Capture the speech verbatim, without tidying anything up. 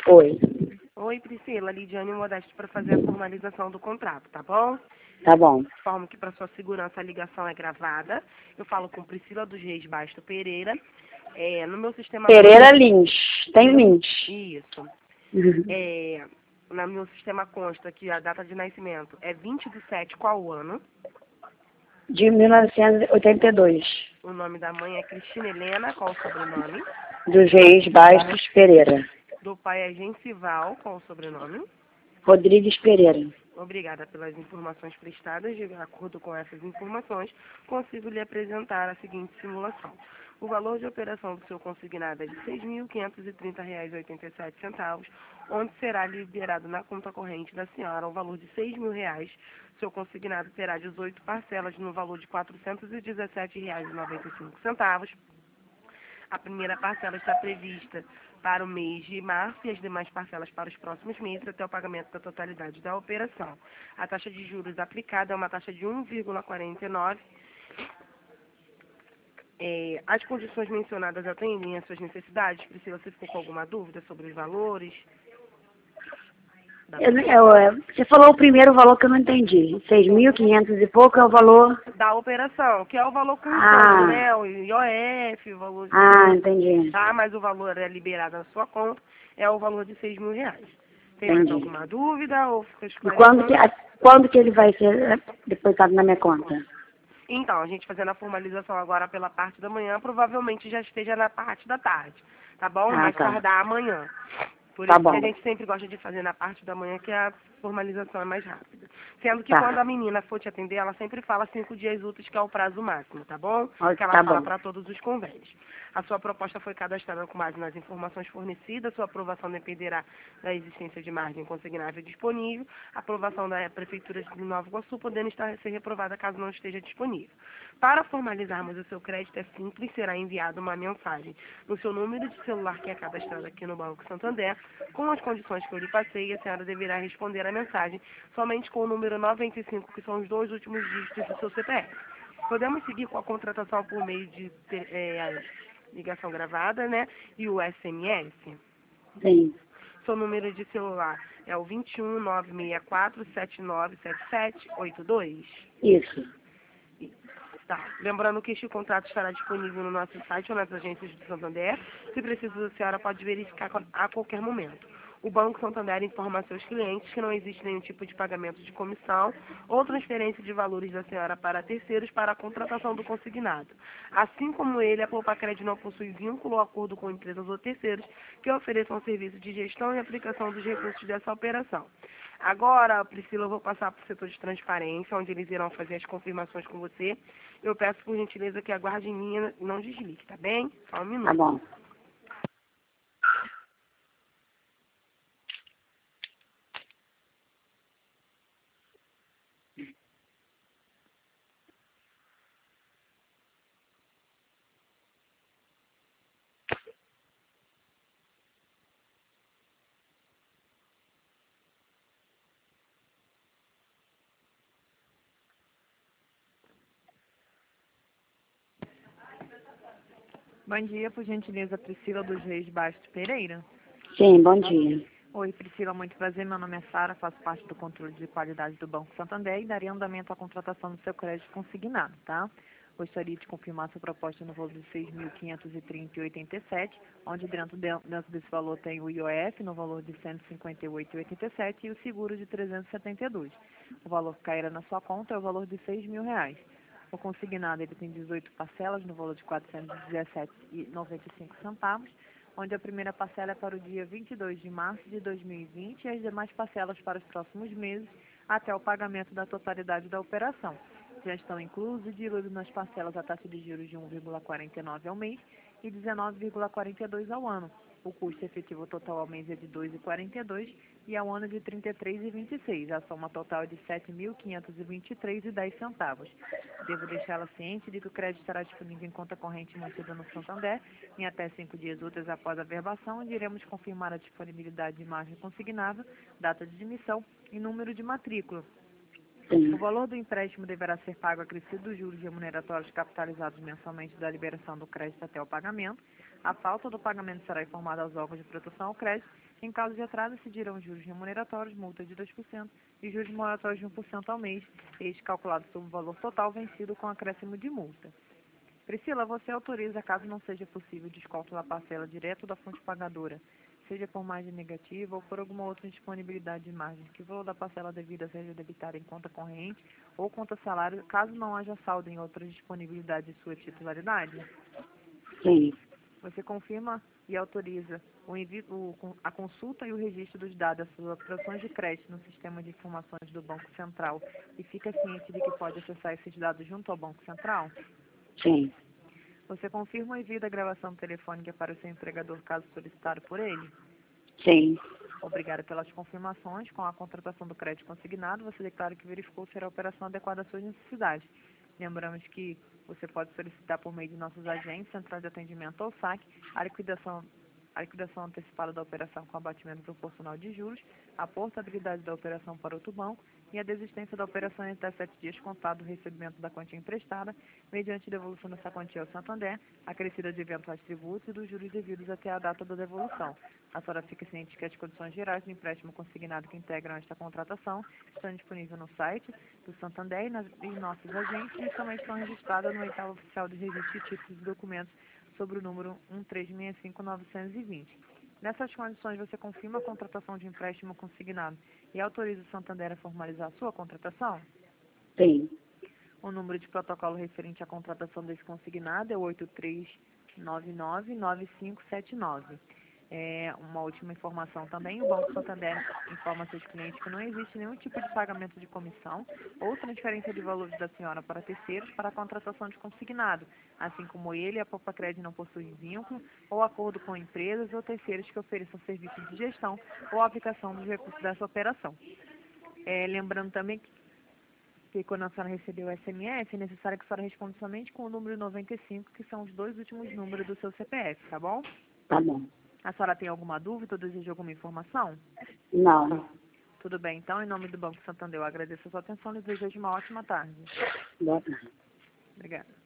Oi. Oi, Priscila, Lidiane Modesto para fazer a formalização do contrato, tá bom? Tá bom. Informo que para sua segurança a ligação é gravada. Eu falo com Priscila dos Reis Basto Pereira. É, no meu sistema... Pereira Lins. Tem Lins. Isso. É, no meu sistema consta que a data de nascimento é vinte do sete, qual ano? De mil novecentos e oitenta e dois. O nome da mãe é Cristina Helena, qual o sobrenome? Dos Reis Bastos Pereira. Do pai é Gensival, qual o sobrenome? Rodrigues Pereira. Obrigada pelas informações prestadas. De acordo com essas informações, consigo lhe apresentar a seguinte simulação. O valor de operação do seu consignado é de seis mil quinhentos e trinta reais e oitenta e sete centavos, onde será liberado na conta corrente da senhora o valor de seis mil reais. Seu consignado terá dezoito parcelas no valor de quatrocentos e dezessete reais e noventa e cinco centavos. A primeira parcela está prevista para o mês de março e as demais parcelas para os próximos meses até o pagamento da totalidade da operação. A taxa de juros aplicada é uma taxa de um vírgula quarenta e nove. É, as condições mencionadas atendem às suas necessidades? Priscila, você ficou com alguma dúvida sobre os valores? Eu, eu, eu, você falou o primeiro valor que eu não entendi. seis mil e quinhentos e pouco é o valor... Da operação, que é o valor com Ah. todo, né? O I O F, o valor... De... Ah, entendi. Tá, mas o valor é liberado na sua conta, é o valor de seis mil reais. Tem mais Entendi. alguma dúvida ou fica E esclarecendo? quando que, a, quando que ele vai ser depositado na minha conta? Então, a gente fazendo a formalização agora pela parte da manhã, provavelmente já esteja na parte da tarde, tá bom? Ah, Mais tá. tardar amanhã. Por Tá isso que bom. a gente sempre gosta de fazer na parte da manhã, que a formalização é mais rápida. Sendo que Tá. quando a menina for te atender, ela sempre fala cinco dias úteis, que é o prazo máximo, tá bom? Ó, Que ela tá fala bom. para todos os convênios. A sua proposta foi cadastrada com base nas informações fornecidas, sua aprovação dependerá da existência de margem consignável disponível, a aprovação da Prefeitura de Nova Iguaçu, podendo estar ser reprovada caso não esteja disponível. Para formalizarmos o seu crédito é simples, será enviada uma mensagem no seu número de celular que é cadastrado aqui no Banco Santander, com as condições que eu lhe passei, e a senhora deverá responder a mensagem somente com o número noventa e cinco, que são os dois últimos dígitos do seu C P F. Podemos seguir com a contratação por meio de é, ligação gravada, né? E o S M S. Sim. Seu número de celular é o vinte e um, nove seis quatro, sete nove sete sete oito dois. Isso. Tá. Lembrando que este contrato estará disponível no nosso site ou nas agências do Santander. Se precisa, a senhora pode verificar a qualquer momento. O Banco Santander informa a seus clientes que não existe nenhum tipo de pagamento de comissão ou transferência de valores da senhora para terceiros para a contratação do consignado. Assim como ele, a Poupacred não possui vínculo ou acordo com empresas ou terceiros que ofereçam serviço de gestão e aplicação dos recursos dessa operação. Agora, Priscila, eu vou passar para o setor de transparência, onde eles irão fazer as confirmações com você. Eu peço, por gentileza, que aguarde em linha e não desligue, tá bem? Só um minuto. Tá bom. Bom dia, por gentileza, Priscila dos Reis Bastos Pereira. Sim, bom dia. Oi, Priscila, muito prazer. Meu nome é Sara, faço parte do controle de qualidade do Banco Santander e daria andamento à contratação do seu crédito consignado, tá? Gostaria de confirmar sua proposta no valor de seis mil quinhentos e trinta reais e oitenta e sete centavos, onde dentro, de, dentro desse valor tem o I O F no valor de cento e cinquenta e oito reais e oitenta e sete centavos e o seguro de trezentos e setenta e dois reais. O valor que cairá na sua conta é o valor de seis mil reais. O consignado ele tem dezoito parcelas no valor de quatrocentos e dezessete reais e noventa e cinco centavos, onde a primeira parcela é para o dia vinte e dois de março de dois mil e vinte e as demais parcelas para os próximos meses até o pagamento da totalidade da operação. Já estão inclusos e diluídos nas parcelas a taxa de juros de um vírgula quarenta e nove ao mês e dezenove vírgula quarenta e dois ao ano. O custo efetivo total ao mês é de dois vírgula quarenta e dois e ao ano de trinta e três vírgula vinte e seis. A soma total é de sete mil quinhentos e vinte e três reais e dez centavos. Devo deixá-la ciente de que o crédito estará disponível em conta corrente mantida no Santander em até cinco dias úteis após a verbação, onde iremos confirmar a disponibilidade de margem consignável, data de emissão e número de matrícula. Sim. O valor do empréstimo deverá ser pago acrescido dos juros remuneratórios capitalizados mensalmente da liberação do crédito até o pagamento. A falta do pagamento será informada aos órgãos de proteção ao crédito Em caso de atraso, incidirão juros remuneratórios, multa de dois por cento e juros moratórios de um por cento ao mês, este calculado sobre o valor total vencido com acréscimo de multa. Priscila, você autoriza, caso não seja possível o desconto da parcela direto da fonte pagadora, seja por margem negativa ou por alguma outra indisponibilidade de margem, que o valor da parcela devida seja debitado em conta corrente ou conta salário, caso não haja saldo em outra disponibilidade de sua titularidade? Sim. Você confirma e autoriza o envio, o, a consulta e o registro dos dados das suas operações de crédito no sistema de informações do Banco Central e fica ciente de que pode acessar esses dados junto ao Banco Central? Sim. Você confirma o envio da gravação telefônica para o seu empregador, caso solicitado por ele? Sim. Obrigada pelas confirmações. Com a contratação do crédito consignado, você declara que verificou ser a operação adequada às suas necessidades. Lembramos que você pode solicitar por meio de nossos agentes, central de atendimento ou S A C, a liquidação, a liquidação antecipada da operação com abatimento proporcional de juros, a portabilidade da operação para outro banco e a desistência da operação em até sete dias contado do recebimento da quantia emprestada, mediante devolução dessa quantia ao Santander, acrescida de eventuais tributos e dos juros devidos até a data da devolução. A senhora fica ciente que as condições gerais do empréstimo consignado que integram esta contratação estão disponíveis no site do Santander e, nas, e nossos agentes e também estão registradas no edital oficial de registro de títulos e documentos sobre o número um três seis cinco nove dois zero. Nessas condições, você confirma a contratação de empréstimo consignado e autoriza o Santander a formalizar a sua contratação? Sim. O número de protocolo referente à contratação desse consignado é o oito três nove nove nove cinco sete nove. É, uma última informação também, o Banco Santander informa seus clientes que não existe nenhum tipo de pagamento de comissão ou transferência de valores da senhora para terceiros para a contratação de consignado, assim como ele e a Poupa Crédito não possuem vínculo ou acordo com empresas ou terceiros que ofereçam serviços de gestão ou aplicação dos recursos dessa operação. É, lembrando também que que quando a senhora recebeu o S M S, é necessário que a senhora responda somente com o número noventa e cinco, que são os dois últimos números do seu C P F, tá bom? Tá bom. A senhora tem alguma dúvida ou deseja alguma informação? Não. Tudo bem, então, em nome do Banco Santander, eu agradeço a sua atenção e desejo uma ótima tarde. Boa tarde. Obrigada.